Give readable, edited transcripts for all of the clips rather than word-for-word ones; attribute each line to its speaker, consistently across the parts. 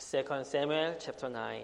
Speaker 1: 2 Samuel chapter 9.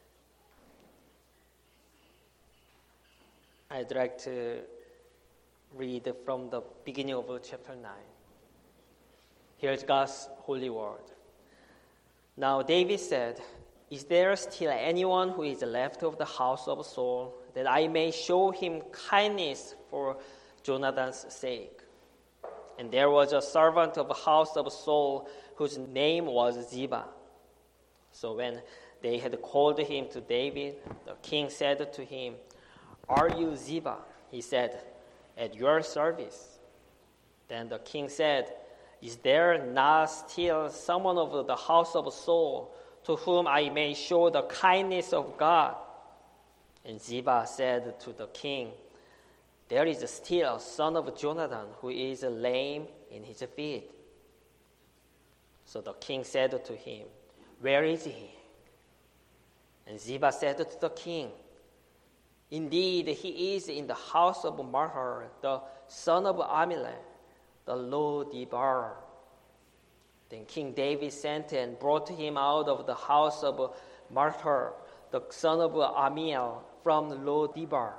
Speaker 1: I'd like to read from the beginning of chapter 9. Here's God's holy word. Now David said, "Is there still anyone who is left of the house of Saul, that I may show him kindness for Jonathan's sake?" And there was a servant of the house of Saul whose name was Ziba. So when they had called him to David, the king said to him, "Are you Ziba?" He said, "At your service." Then the king said, "Is there not still someone of the house of Saul to whom I may show the kindness of God?" And Ziba said to the king, "There is still a son of Jonathan who is lame in his feet." So the king said to him, "Where is he?" And Ziba said to the king, "Indeed, he is in the house of Mahlon, the son of Ammiel, the Lo-debar." Then King David sent and brought him out of the house of Mahlon, the son of Ammiel, from Lo-debar.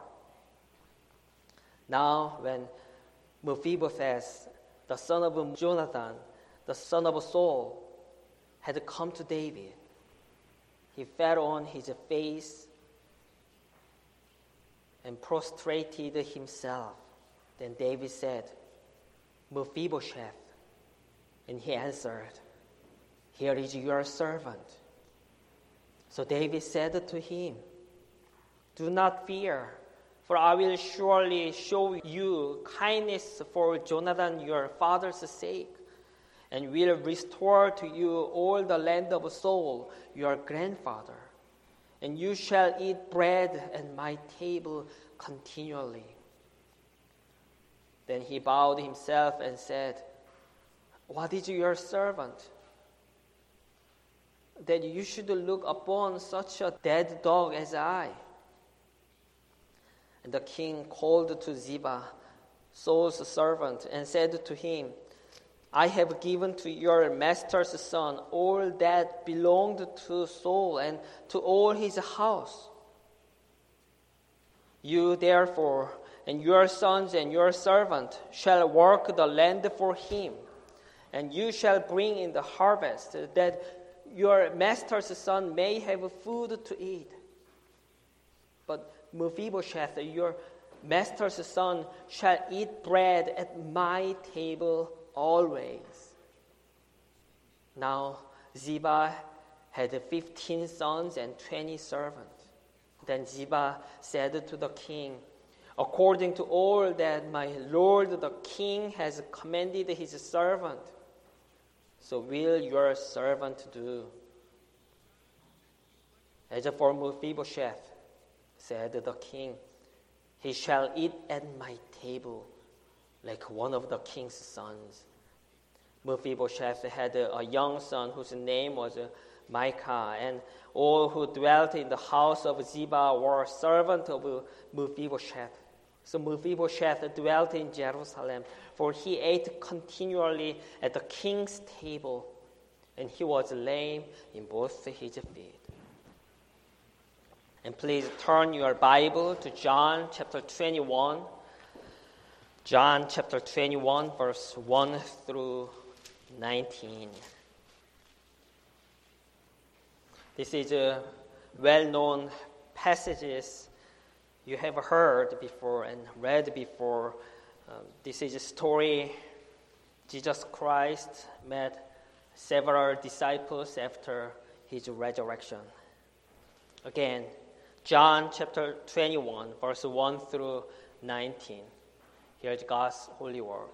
Speaker 1: Now when Mephibosheth, the son of Jonathan, the son of Saul, had come to David, he fell on his face and prostrated himself. Then David said, "Mephibosheth." And he answered, "Here is your servant." So David said to him, "Do not fear, for I will surely show you kindness for Jonathan your father's sake, and will restore to you all the land of Saul your grandfather, and you shall eat bread at my table continually." Then he bowed himself and said, "What is your servant, that you should look upon such a dead dog as I?" And the king called to Ziba, Saul's servant, and said to him, "I have given to your master's son all that belonged to Saul and to all his house. You therefore and your sons and your servant shall work the land for him, and you shall bring in the harvest, that your master's son may have food to eat. But Mephibosheth, your master's son, shall eat bread at my table always." Now Ziba had 15 sons and 20 servants. Then Ziba said to the king, "According to all that my lord the king has commanded his servant, so will your servant do." "As for Mephibosheth," said the king, "he shall eat at my table like one of the king's sons." Mephibosheth had a young son whose name was Micah, and all who dwelt in the house of Ziba were servants of Mephibosheth. So Mephibosheth dwelt in Jerusalem, for he ate continually at the king's table, and he was lame in both his feet. And please turn your Bible to John chapter 21. John chapter 21, verse 1 through 19. This is a well-known passages you have heard before and read before. This is a story Jesus Christ met several disciples after his resurrection. Again, John chapter 21, verse 1 through 19. Here's God's holy word.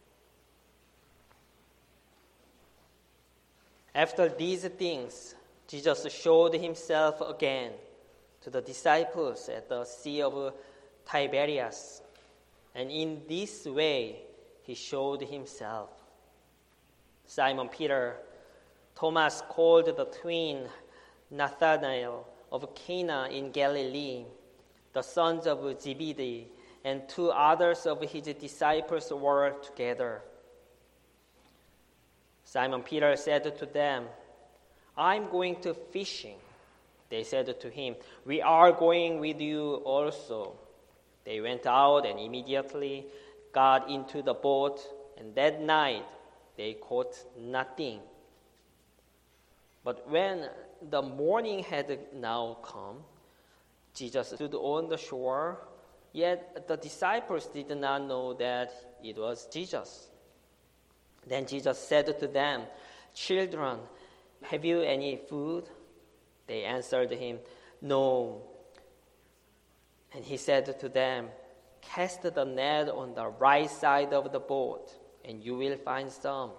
Speaker 1: After these things, Jesus showed himself again to the disciples at the Sea of Tiberias, and in this way he showed himself. Simon Peter, Thomas called the twin, Nathanael of Cana in Galilee, the sons of Zebedee, and 2 others of his disciples were together. Simon Peter said to them, I'm going to fishing. They said to him, we are going with you also. They went out and immediately got into the boat, and that night they caught nothing. But when the morning had now come, Jesus stood on the shore, yet the disciples did not know that it was Jesus. Then Jesus said to them, children, have you any food? They answered him, no. And he said to them, cast the net on the right side of the boat, and you will find some.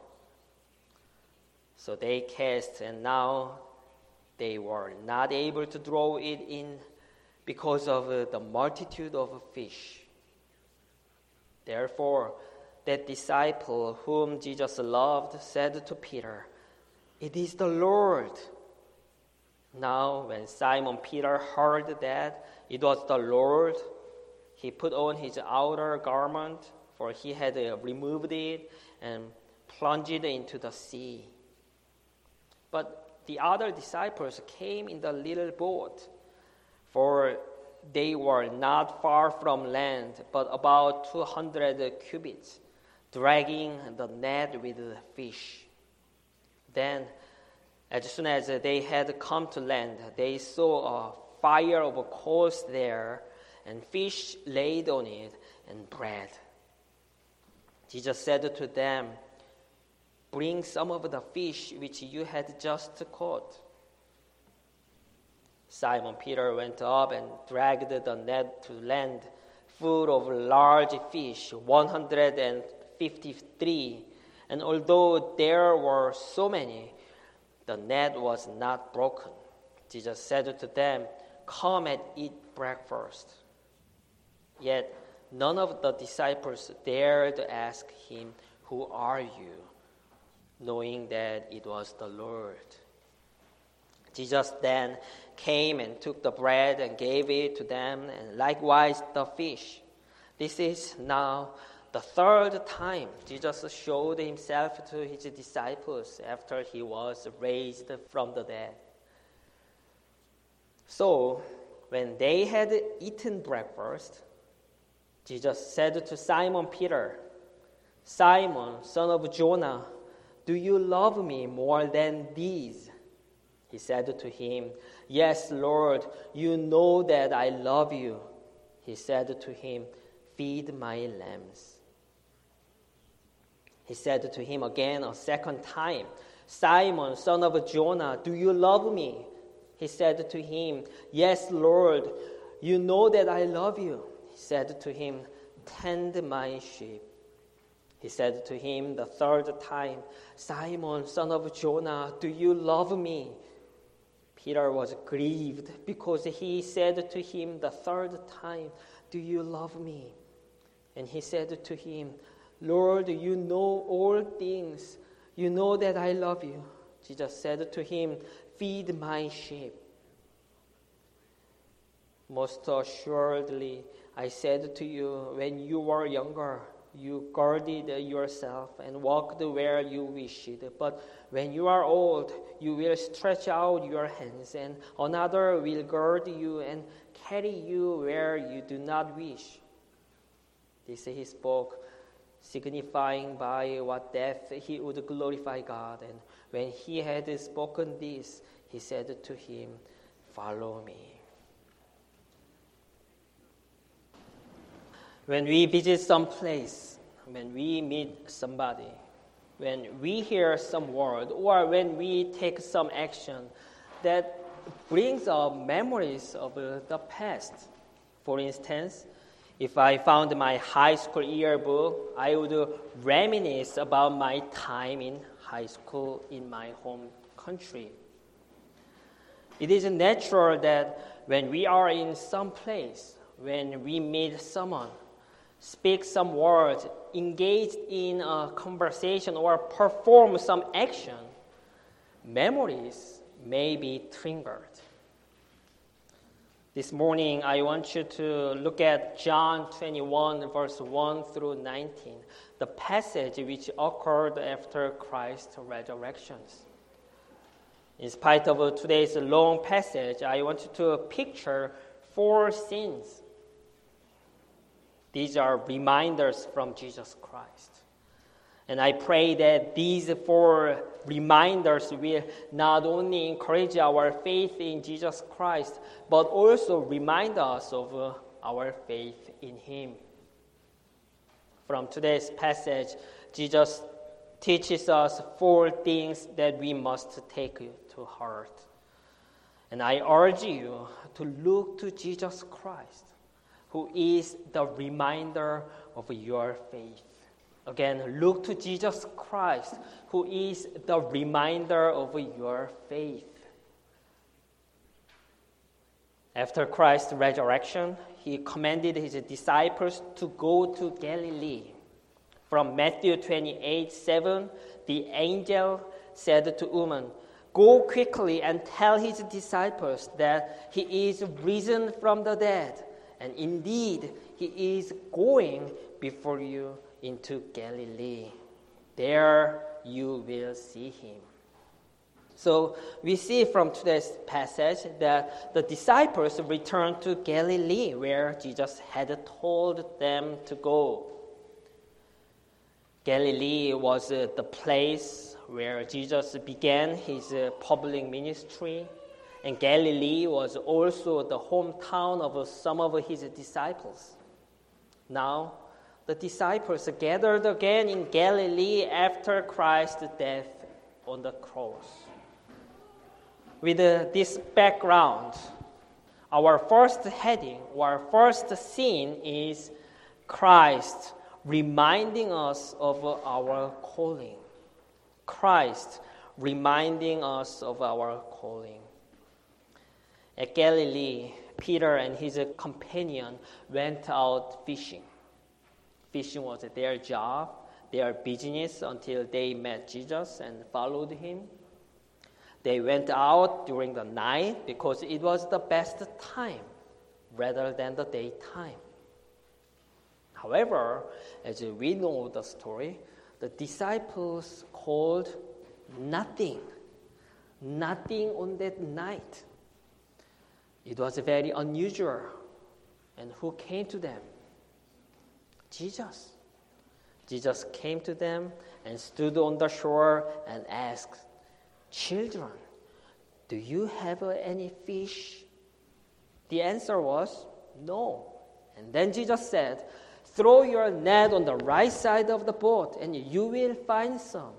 Speaker 1: So they cast, and now they were not able to draw it in because of the multitude of fish. Therefore, that disciple whom Jesus loved said to Peter, it is the Lord. Now, when Simon Peter heard that it was the Lord, he put on his outer garment, for he had removed it, and plunged into the sea. But the other disciples came in the little boat, for they were not far from land, but about 200 cubits, dragging the net with the fish. Then, as soon as they had come to land, they saw a fire of coals there, and fish laid on it, and bread. Jesus said to them, bring some of the fish which you had just caught. Simon Peter went up and dragged the net to land, full of large fish, 153. And although there were so many, the net was not broken. Jesus said to them, come and eat breakfast. Yet none of the disciples dared ask him, who are you? Knowing that it was the Lord. Jesus then came and took the bread and gave it to them, and likewise the fish. This is now the third time Jesus showed himself to his disciples after he was raised from the dead. So, when they had eaten breakfast, Jesus said to Simon Peter, Simon, son of Jonah, do you love me more than these? He said to him, yes, Lord, you know that I love you. He said to him, feed my lambs. He said to him again a second time, Simon, son of Jonah, do you love me? He said to him, yes, Lord, you know that I love you. He said to him, tend my sheep. He said to him the third time, Simon, son of Jonah, do you love me? Peter was grieved because he said to him the third time, do you love me? And he said to him, Lord, you know all things. You know that I love you. Jesus said to him, feed my sheep. Most assuredly, I said to you, when you were younger, you guarded yourself and walked where you wished. But when you are old, you will stretch out your hands, and another will guard you and carry you where you do not wish. This he spoke, signifying by what death he would glorify God. And when he had spoken this, he said to him, follow me. When we visit some place, when we meet somebody, when we hear some word, or when we take some action that brings up memories of the past. For instance, if I found my high school yearbook, I would reminisce about my time in high school in my home country. It is natural that when we are in some place, when we meet someone, speak some words, engage in a conversation, or perform some action, memories may be triggered. This morning, I want you to look at John 21, verse 1 through 19, the passage which occurred after Christ's resurrection. In spite of today's long passage, I want you to picture 4 scenes. These are reminders from Jesus Christ. And I pray that these 4 reminders will not only encourage our faith in Jesus Christ, but also remind us of our faith in Him. From today's passage, Jesus teaches us 4 things that we must take to heart. And I urge you to look to Jesus Christ, who is the reminder of your faith. Again, look to Jesus Christ, who is the reminder of your faith. After Christ's resurrection, He commanded His disciples to go to Galilee. From Matthew 28:7, the angel said to woman, "Go quickly and tell His disciples that He is risen from the dead, and indeed He is going before you into Galilee. There you will see Him." So we see from today's passage that the disciples returned to Galilee, where Jesus had told them to go. Galilee was the place where Jesus began His public ministry, and Galilee was also the hometown of some of His disciples. Now, the disciples gathered again in Galilee after Christ's death on the cross. With this background, our first heading, our first scene is Christ reminding us of our calling. Christ reminding us of our calling. At Galilee, Peter and his companion went out fishing. Fishing was their job, their business, until they met Jesus and followed Him. They went out during the night because it was the best time rather than the daytime. However, as we know the story, the disciples called nothing on that night. It was very unusual. And who came to them? Jesus. Jesus came to them and stood on the shore and asked, "Children, do you have any fish?" The answer was no. And then Jesus said, "Throw your net on the right side of the boat and you will find some."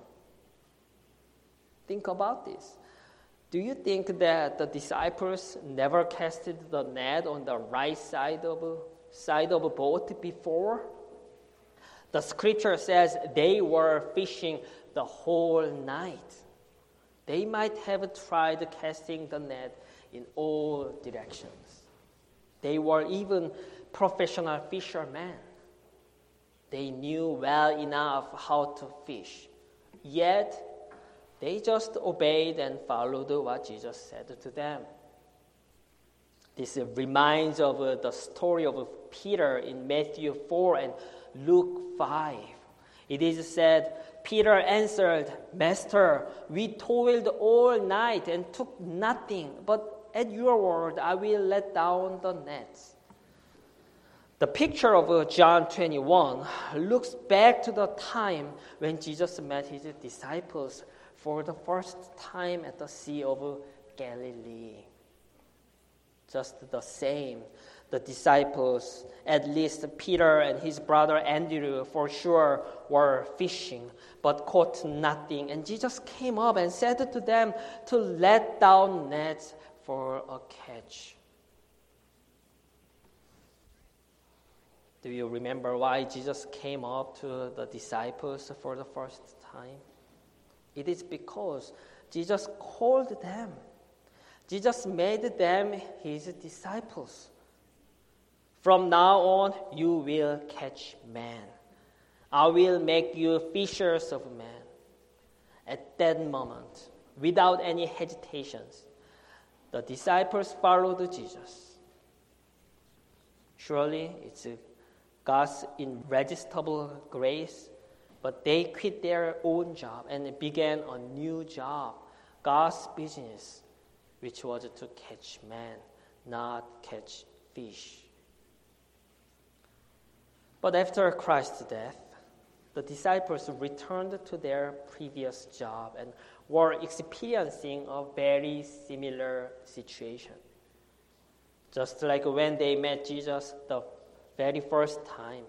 Speaker 1: Think about this. Do you think that the disciples never casted the net on the right side of a boat before? The scripture says they were fishing the whole night. They might have tried casting the net in all directions. They were even professional fishermen. They knew well enough how to fish. Yet, they just obeyed and followed what Jesus said to them. This reminds of the story of Peter in Matthew 4 and Luke 5. It is said, Peter answered, "Master, we toiled all night and took nothing, but at your word I will let down the nets." The picture of John 21 looks back to the time when Jesus met His disciples for the first time at the Sea of Galilee. Just the same, the disciples, at least Peter and his brother Andrew for sure, were fishing but caught nothing. And Jesus came up and said to them to let down nets for a catch. Do you remember why Jesus came up to the disciples for the first time? It is because Jesus called them. Jesus made them His disciples. From now on, you will catch men. I will make you fishers of men. At that moment, without any hesitations, the disciples followed Jesus. Surely it's God's irresistible grace, but they quit their own job and began a new job God's business, which was to catch man, not catch fish. But after Christ's death, the disciples returned to their previous job and were experiencing a very similar situation. Just like when they met Jesus the very first time.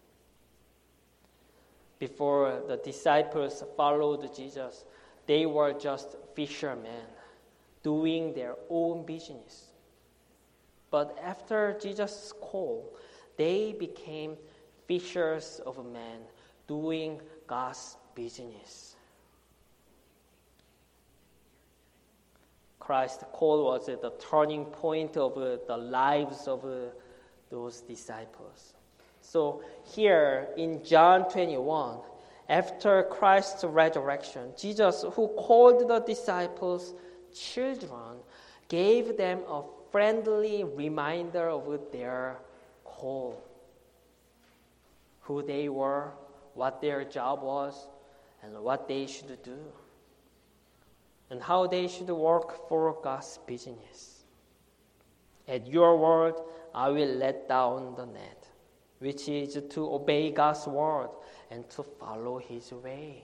Speaker 1: Before the disciples followed Jesus, they were just fishermen doing their own business. But after Jesus' call, they became fishers of men doing God's business. Christ's call was the turning point of the lives of those disciples. So here in John 21, after Christ's resurrection, Jesus, who called the disciples children, gave them a friendly reminder of their call, who they were, what their job was, and what they should do, and how they should work for God's business. At your word, I will let down the net, which is to obey God's word and to follow His way.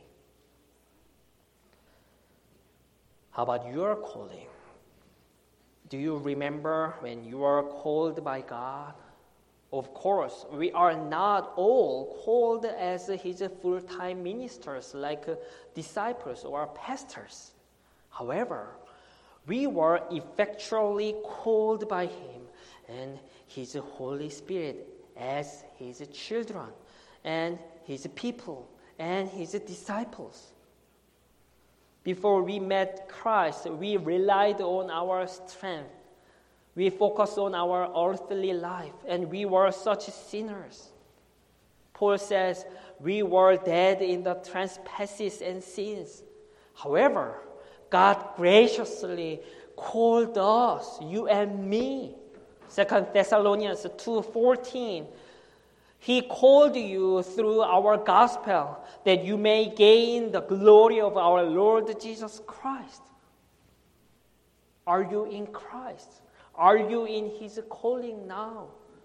Speaker 1: How about your calling? Do you remember when you were called by God? Of course, we are not all called as His full-time ministers like disciples or pastors. However, we were effectually called by Him and His Holy Spirit as His children and His people and His disciples. Before we met Christ, we relied on our strength. We focused on our earthly life, and we were such sinners. Paul says we were dead in the trespasses and sins. However, God graciously called us, you and me. 2 Thessalonians 2:14. He called you through our gospel that you may gain the glory of our Lord Jesus Christ. Are you in Christ? Are you in His calling now?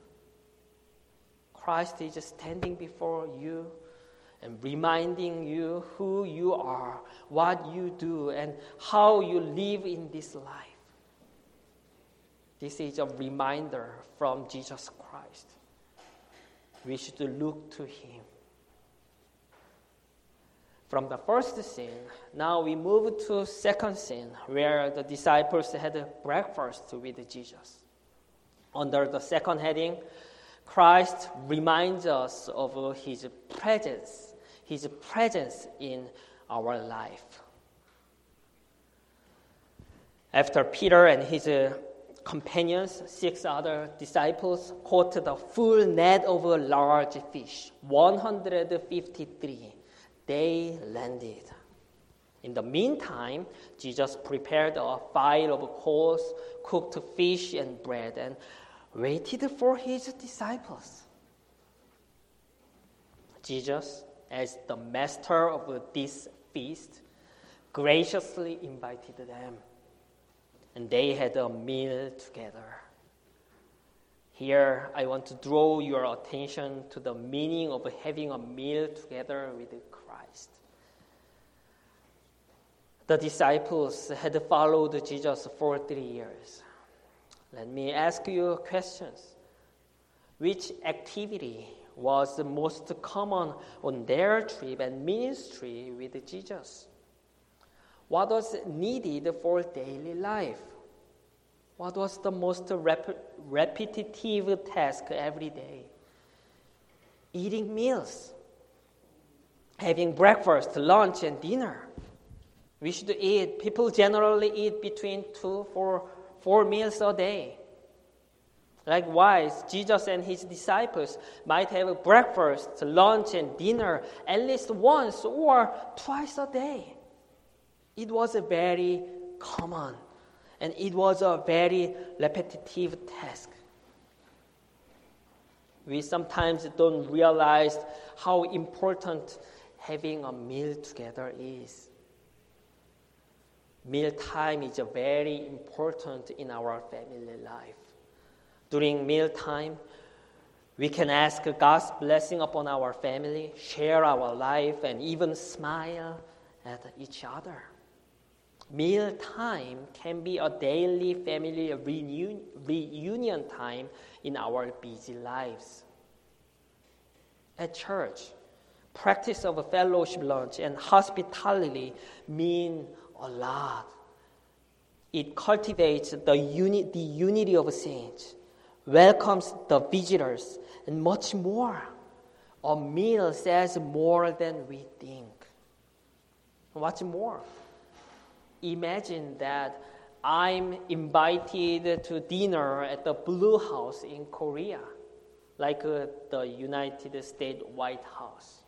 Speaker 1: Christ is standing before you and reminding you who you are, what you do, and how you live in this life. This is a reminder from Jesus Christ. We should look to Him. From the first scene, now we move to second scene, where the disciples had breakfast with Jesus. Under the second heading, Christ reminds us of His presence in our life. After Peter and his companions, 6 other disciples, caught the full net of a large fish, 153. They landed. In the meantime, Jesus prepared a fire of coals, cooked fish and bread, and waited for His disciples. Jesus, as the master of this feast, graciously invited them, and they had a meal together. Here, I want to draw your attention to the meaning of having a meal together with Christ. The disciples had followed Jesus for 3 years. Let me ask you questions. Which activity was the most common on their trip and ministry with Jesus? What was needed for daily life? What was the most repetitive task every day? Eating meals. Having breakfast, lunch, and dinner. We should eat. People generally eat between 2 to 4 meals a day. Likewise, Jesus and His disciples might have breakfast, lunch, and dinner at least once or twice a day. It was very common, and it was a very repetitive task. We sometimes don't realize how important having a meal together is. Mealtime is very important in our family life. During mealtime, we can ask God's blessing upon our family, share our life, and even smile at each other. Mealtime can be a daily family reunion time in our busy lives. At church, practice of a fellowship lunch and hospitality mean a lot. It cultivates the unity of saints, welcomes the visitors, and much more. A meal says more than we think. What's more? Imagine that I'm invited to dinner at the Blue House in Korea, like the United States White House.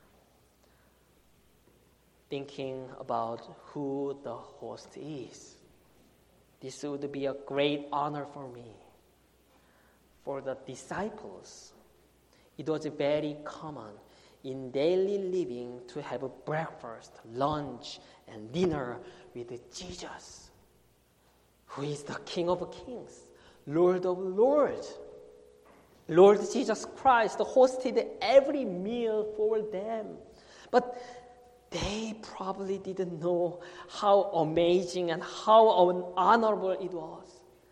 Speaker 1: Thinking about who the host is. This would be a great honor for me. For the disciples, it was very common in daily living to have a breakfast, lunch, and dinner with Jesus, who is the King of Kings, Lord of Lords. Lord Jesus Christ hosted every meal for them. But they probably didn't know how amazing and how honorable it was.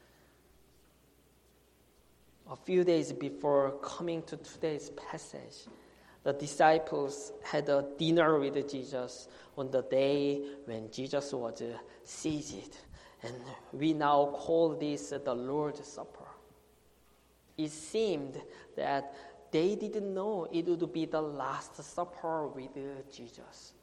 Speaker 1: A few days before coming to today's passage, the disciples had a dinner with Jesus on the day when Jesus was seated. And we now call this the Lord's Supper. It seemed that they didn't know it would be the last supper with Jesus.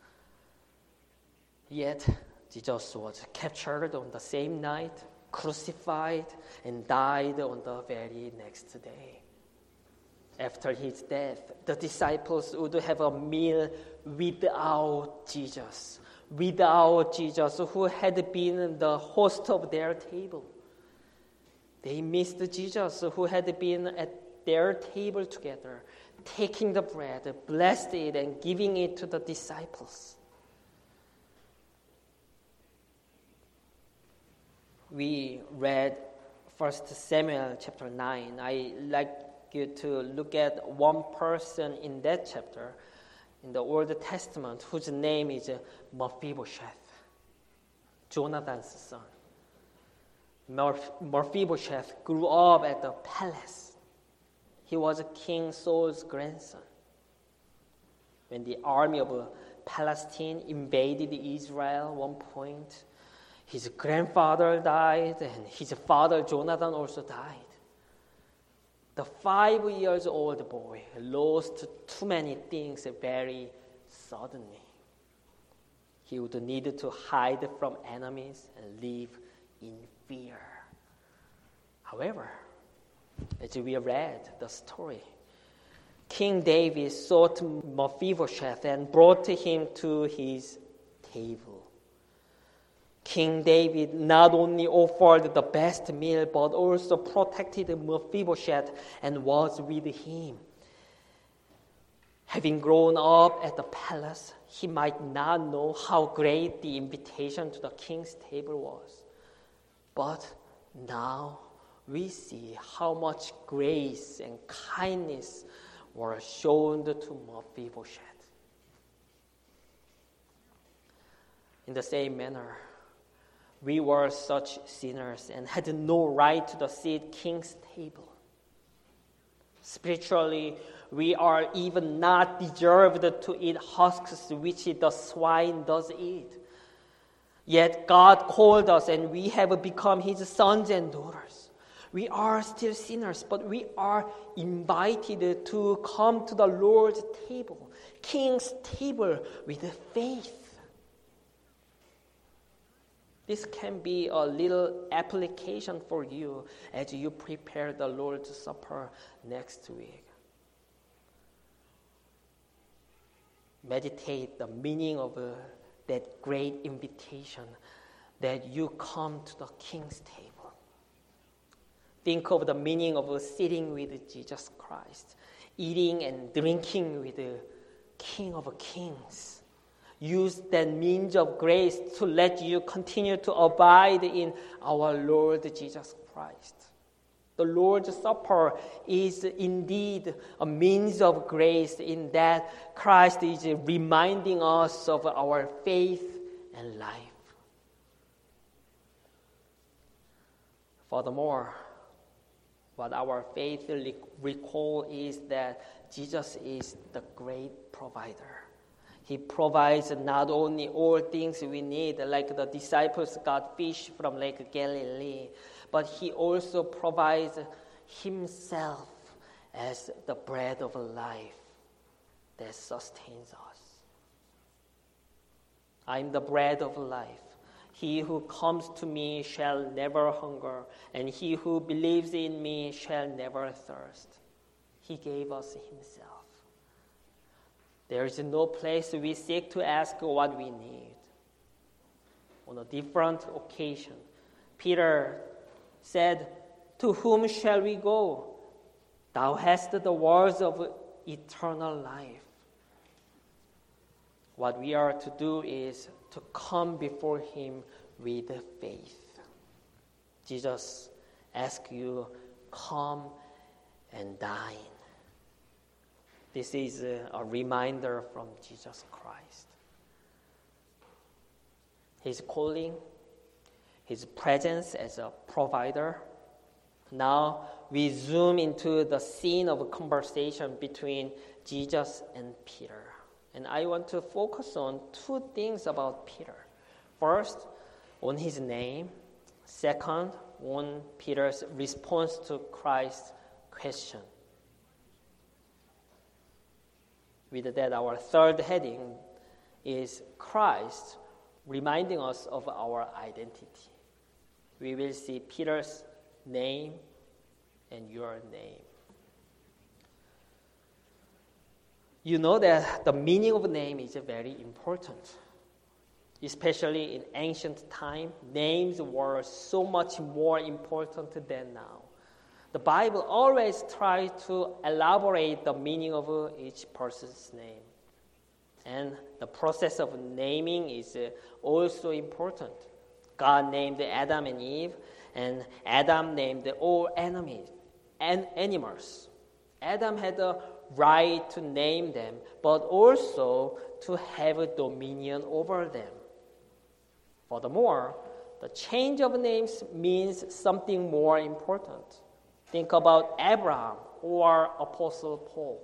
Speaker 1: Yet, Jesus was captured on the same night, crucified, and died on the very next day. After his death, the disciples would have a meal without Jesus, who had been the host of their table. They missed Jesus, who had been at their table together, taking the bread, blessed it, and giving it to the disciples. We read 1 Samuel chapter 9. I like you to look at one person in that chapter in the Old Testament whose name is Mephibosheth, Jonathan's son. Mephibosheth grew up at the palace. He was King Saul's grandson. When the army of Palestine invaded Israel at one point, his grandfather died and his father Jonathan also died. The 5-year-old boy lost too many things very suddenly. He would need to hide from enemies and live in fear. However, as we read the story, King David sought Mephibosheth and brought him to his table. King David not only offered the best meal, but also protected Mephibosheth and was with him. Having grown up at the palace, he might not know how great the invitation to the king's table was. But now we see how much grace and kindness were shown to Mephibosheth. In the same manner, we were such sinners and had no right to the seat king's table. Spiritually, we are even not deserved to eat husks which the swine does eat. Yet God called us and we have become his sons and daughters. We are still sinners, but we are invited to come to the Lord's table, king's table, with faith. This can be a little application for you as you prepare the Lord's Supper next week. Meditate the meaning of that great invitation that you come to the King's table. Think of the meaning of sitting with Jesus Christ, eating and drinking with the King of Kings. use that means of grace to let you continue to abide in our Lord Jesus Christ. The Lord's Supper is indeed a means of grace in that Christ is reminding us of our faith and life. Furthermore, what our faith recall is that Jesus is the great provider. He provides not only all things we need, like the disciples got fish from Lake Galilee, but He also provides Himself as the bread of life that sustains us. I am the bread of life. He who comes to me shall never hunger, and he who believes in me shall never thirst. He gave us Himself. There is no place we seek to ask what we need. On a different occasion, Peter said, "To whom shall we go? Thou hast the words of eternal life." What we are to do is to come before Him with faith. Jesus asks you, come and dine. This is a reminder from Jesus Christ. His calling, His presence as a provider. Now we zoom into the scene of a conversation between Jesus and Peter. And I want to focus on two things about Peter. First, on his name. Second, on Peter's response to Christ's question. With that, our third heading is Christ reminding us of our identity. We will see Peter's name and your name. You know that the meaning of a name is very important. Especially in ancient time, names were so much more important than now. The Bible always tries to elaborate the meaning of each person's name. And the process of naming is also important. God named Adam and Eve, and Adam named all animals. Adam had the right to name them, but also to have dominion over them. Furthermore, the change of names means something more important. Think about Abraham or Apostle Paul.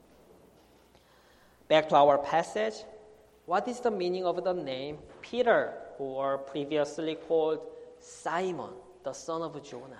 Speaker 1: Back to our passage. What is the meaning of the name Peter, or previously called Simon, the son of Jonah?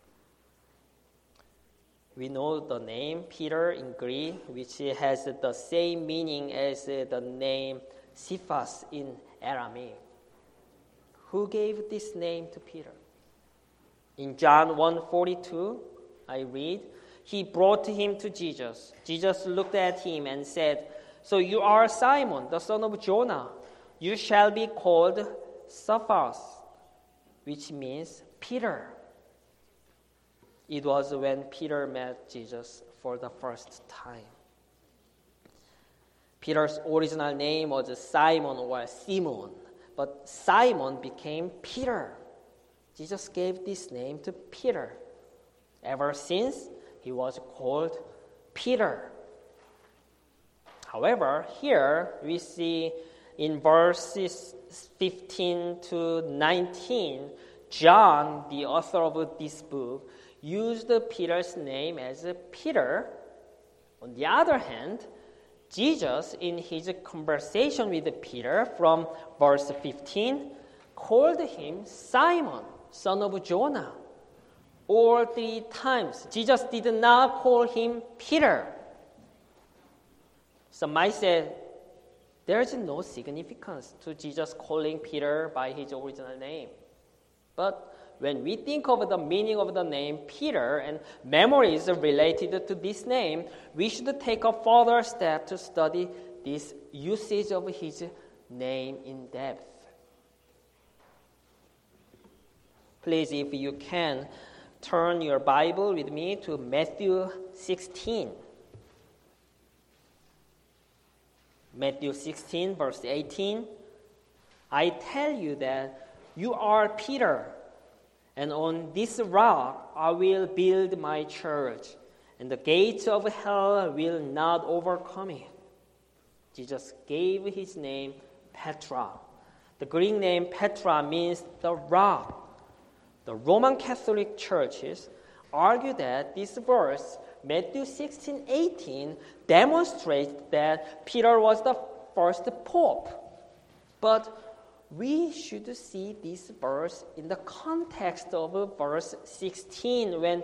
Speaker 1: We know the name Peter in Greek, which has the same meaning as the name Cephas in Aramaic. Who gave this name to Peter? In John 1:42, I read, "He brought him to Jesus. Jesus looked at him and said, 'So you are Simon, the son of Jonah. You shall be called Cephas,' which means Peter." It was when Peter met Jesus for the first time. Peter's original name was Simon or Simon, but Simon became Peter. Jesus gave this name to Peter. Ever since, he was called Peter. However, here we see in verses 15 to 19, John, the author of this book, used Peter's name as Peter. On the other hand, Jesus, in his conversation with Peter from verse 15, called him Simon, son of Jonah. All three times, Jesus did not call him Peter. Some might say there is no significance to Jesus calling Peter by his original name. But when we think of the meaning of the name Peter and memories related to this name, we should take a further step to study this usage of his name in depth. Please, if you can, turn your Bible with me to Matthew 16. Matthew 16, verse 18, I tell you that you are Peter, and on this rock I will build my church, and the gates of hell will not overcome it. Jesus gave his name Petra. The Greek name Petra means the rock. The Roman Catholic churches argue that this verse, Matthew 16:18, demonstrates that Peter was the first pope. But we should see this verse in the context of verse 16 when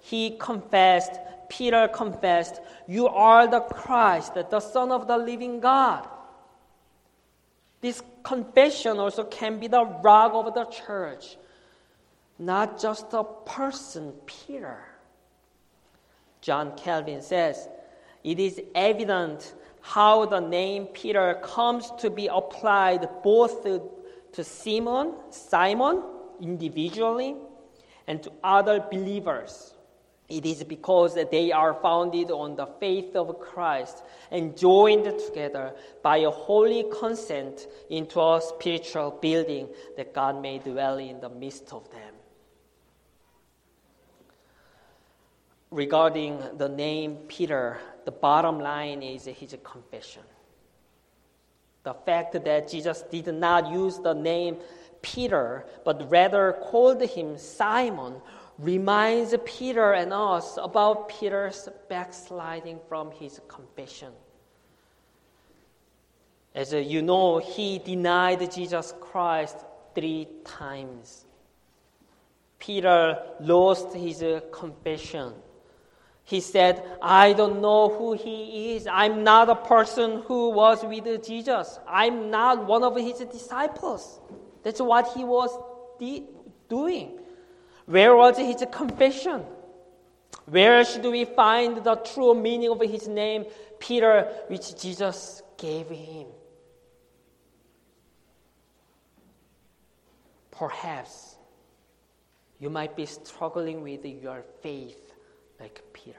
Speaker 1: Peter confessed, you are the Christ, the Son of the living God. This confession also can be the rock of the church, not just a person, Peter. John Calvin says, it is evident how the name Peter comes to be applied both to Simon individually and to other believers. It is because they are founded on the faith of Christ and joined together by a holy consent into a spiritual building that God may dwell in the midst of them. Regarding the name Peter, the bottom line is his confession. The fact that Jesus did not use the name Peter, but rather called him Simon, reminds Peter and us about Peter's backsliding from his confession. As you know, he denied Jesus Christ 3 times. Peter lost his confession. He said, I don't know who he is. I'm not a person who was with Jesus. I'm not one of his disciples. That's what he was doing. Where was his confession? Where should we find the true meaning of his name, Peter, which Jesus gave him? Perhaps you might be struggling with your faith like Peter.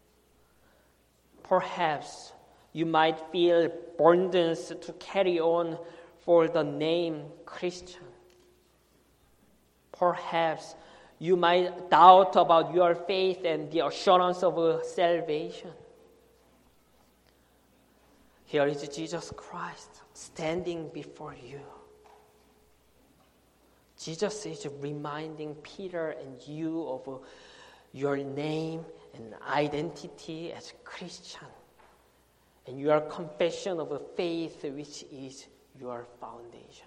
Speaker 1: Perhaps you might feel burdens to carry on for the name Christian. Perhaps you might doubt about your faith and the assurance of salvation. Here is Jesus Christ standing before you. Jesus is reminding Peter and you of your name and identity as Christian, and your confession of faith, which is your foundation.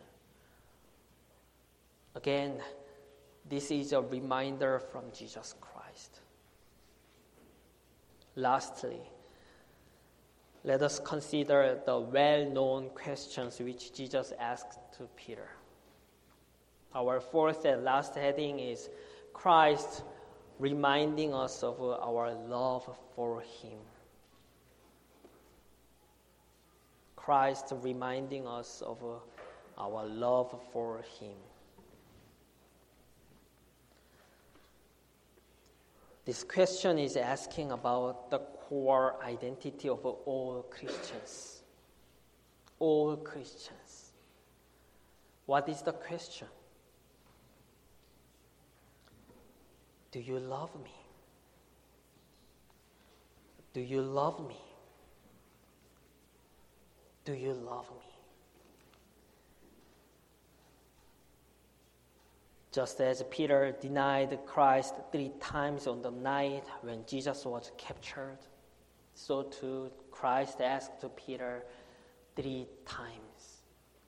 Speaker 1: Again, this is a reminder from Jesus Christ. Lastly, let us consider the well-known questions which Jesus asked to Peter. Our fourth and last heading is Christ reminding us of our love for him. Christ reminding us of our love for him. This question is asking about the core identity of all Christians. All Christians. What is the question? Do you love me? Do you love me? Do you love me? Just as Peter denied Christ 3 times on the night when Jesus was captured, so too Christ asked Peter 3 times.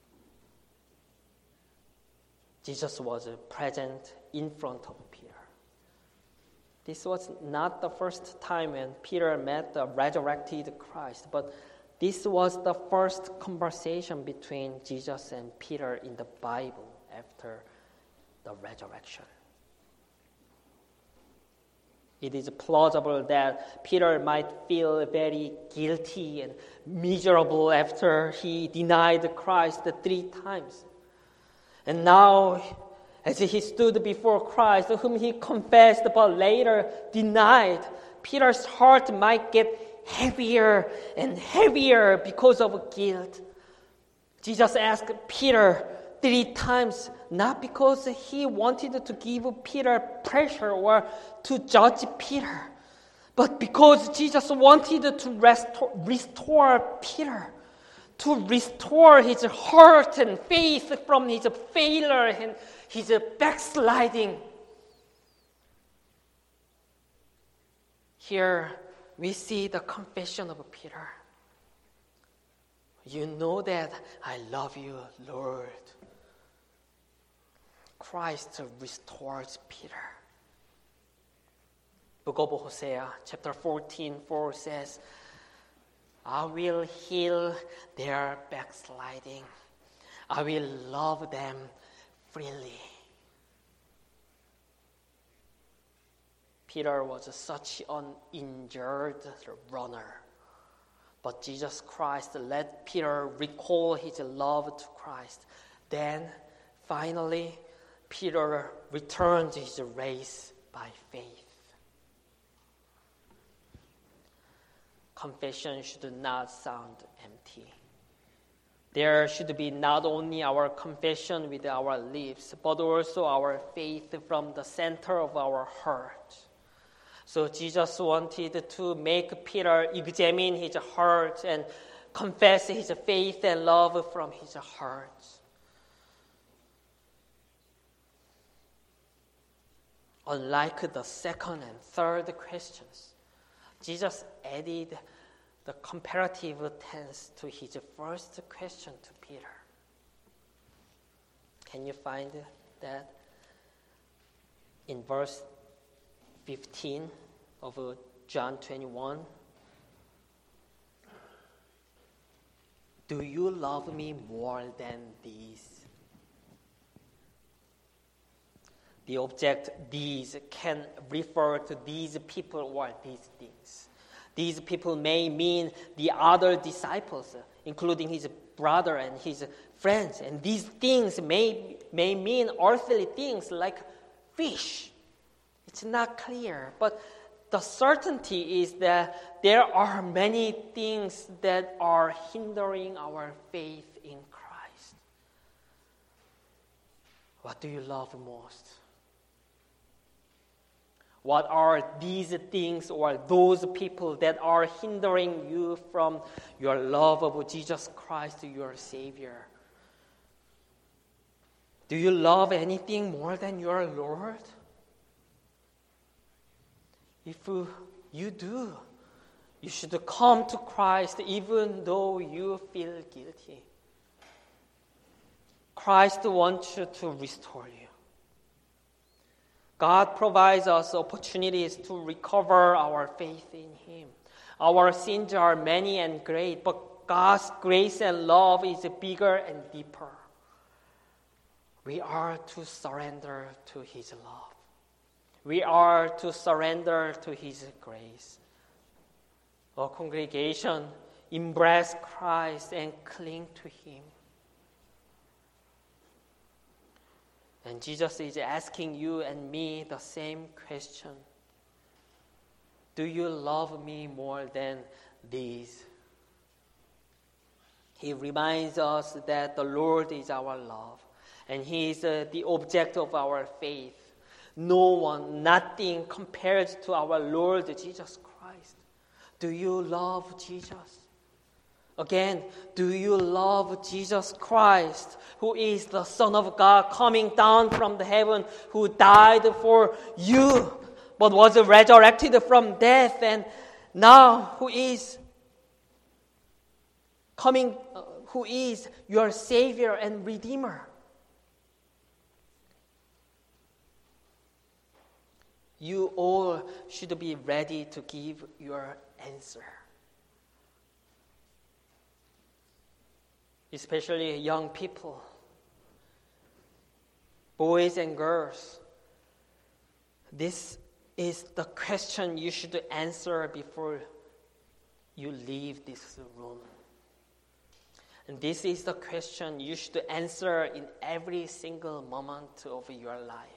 Speaker 1: Jesus was present in front of Peter. This was not the first time when Peter met the resurrected Christ, but this was the first conversation between Jesus and Peter in the Bible after the resurrection. It is plausible that Peter might feel very guilty and miserable after he denied Christ 3 times. And now, as he stood before Christ, whom he confessed but later denied, Peter's heart might get heavier and heavier because of guilt. Jesus asked Peter 3 times, not because he wanted to give Peter pressure or to judge Peter, but because Jesus wanted to restore Peter, to restore his heart and faith from his failure and his backsliding. Here we see the confession of Peter. You know that I love you, Lord. Christ restores Peter. Book of Hosea, chapter 14:4 says, I will heal their backsliding. I will love them freely. Peter was such an injured runner. But Jesus Christ let Peter recall his love to Christ. Then, finally, Peter returned his race by faith. Confession should not sound empty. There should be not only our confession with our lips, but also our faith from the center of our heart. So Jesus wanted to make Peter examine his heart and confess his faith and love from his heart. Unlike the second and third questions, Jesus added the comparative tense to his first question to Peter. Can you find that? In verse 15 of John 21. Do you love me more than these? The object these can refer to these people or these things. These people may mean the other disciples, including his brother and his friends. And these things may mean earthly things like fish. It's not clear, but the certainty is that there are many things that are hindering our faith in Christ. What do you love most? What are these things or those people that are hindering you from your love of Jesus Christ, your Savior? Do you love anything more than your Lord? If you do, you should come to Christ even though you feel guilty. Christ wants you to restore you. God provides us opportunities to recover our faith in Him. Our sins are many and great, but God's grace and love is bigger and deeper. We are to surrender to His love. We are to surrender to His grace. A congregation, embrace Christ and cling to Him. And Jesus is asking you and me the same question. Do you love me more than these? He reminds us that the Lord is our love, and He is the object of our faith. No one, nothing compares to our Lord Jesus Christ. Do you love Jesus? Again, do you love Jesus Christ, who is the Son of God coming down from the heaven, who died for you, but was resurrected from death, and now who is coming, who is your Savior and Redeemer? You all should be ready to give your answer. Especially young people, boys and girls. This is the question you should answer before you leave this room. And this is the question you should answer in every single moment of your life.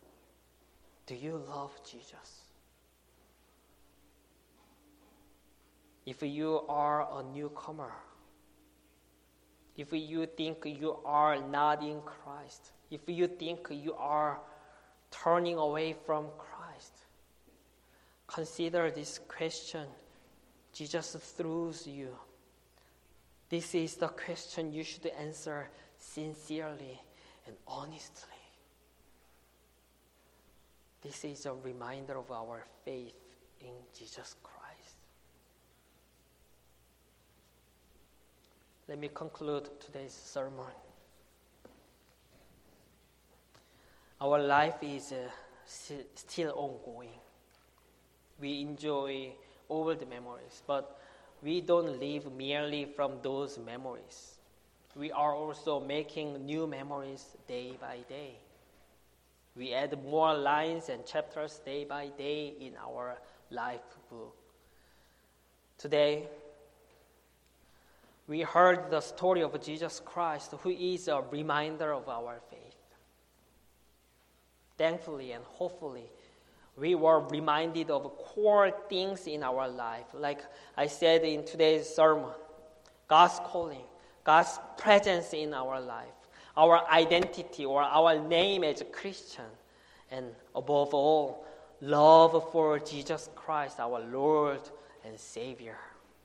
Speaker 1: Do you love Jesus? If you are a newcomer, if you think you are not in Christ, if you think you are turning away from Christ, consider this question Jesus throws you. This is the question you should answer sincerely and honestly. This is a reminder of our faith in Jesus Christ. Let me conclude today's sermon. Our life is still ongoing. We enjoy old memories, but we don't live merely from those memories. We are also making new memories day by day. We add more lines and chapters day by day in our life book. Today, we heard the story of Jesus Christ, who is a reminder of our faith. Thankfully and hopefully, we were reminded of core things in our life. Like I said in today's sermon, God's calling, God's presence in our life, our identity or our name as a Christian, and above all, love for Jesus Christ, our Lord and Savior.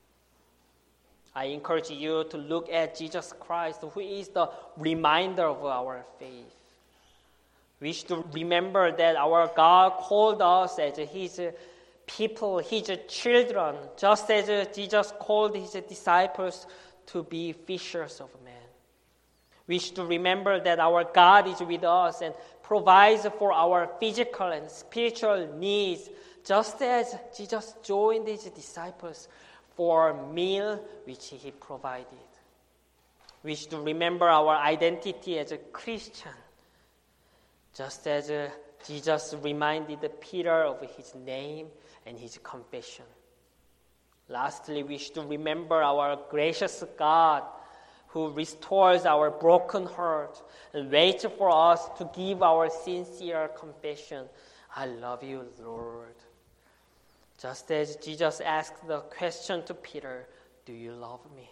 Speaker 1: I encourage you to look at Jesus Christ, who is the reminder of our faith. We should remember that our God called us as His people, His children, just as Jesus called His disciples to be fishers of men. We should remember that our God is with us and provides for our physical and spiritual needs, just as Jesus joined His disciples for a meal which He provided. We should remember our identity as a Christian, just as Jesus reminded Peter of his name and his confession. Lastly, we should remember our gracious God who restores our broken heart and waits for us to give our sincere confession. I love you, Lord. Just as Jesus asked the question to Peter, do you love me?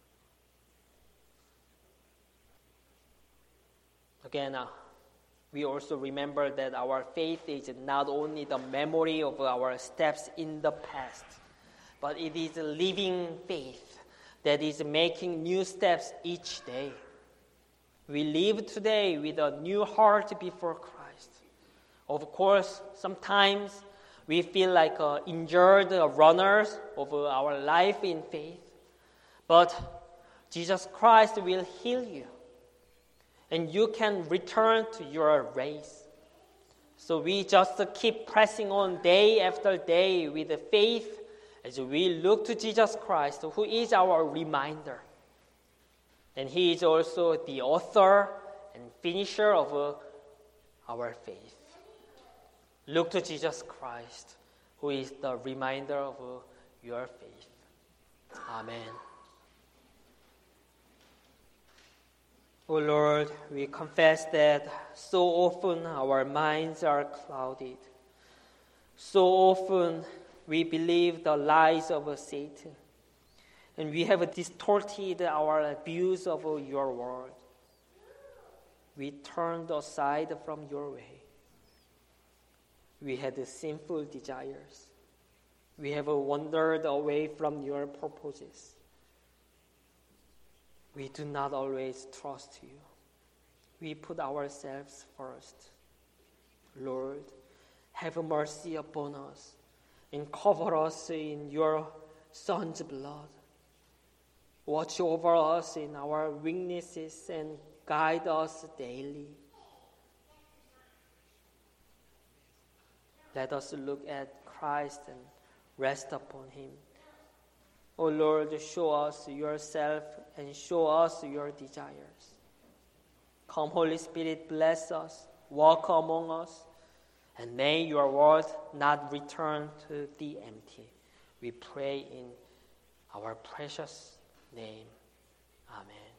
Speaker 1: Again, we also remember that our faith is not only the memory of our steps in the past, but it is a living faith that is making new steps each day. We live today with a new heart before Christ. Of course, sometimes we feel like injured runners of our life in faith, but Jesus Christ will heal you, and you can return to your race. So we just keep pressing on day after day with faith as we look to Jesus Christ, who is our reminder. And He is also the author and finisher of our faith. Look to Jesus Christ, who is the reminder of your faith. Amen. O Lord, we confess that so often our minds are clouded. So often we believe the lies of Satan, and we have distorted our views of your word. We turned aside from your way. We had sinful desires. We have wandered away from your purposes. We do not always trust you. We put ourselves first. Lord, have mercy upon us and cover us in your Son's blood. Watch over us in our weaknesses and guide us daily. Let us look at Christ and rest upon Him. O Lord, show us yourself and show us your desires. Come, Holy Spirit, bless us, walk among us, and may your word not return to thee empty. We pray in our precious name. Amen.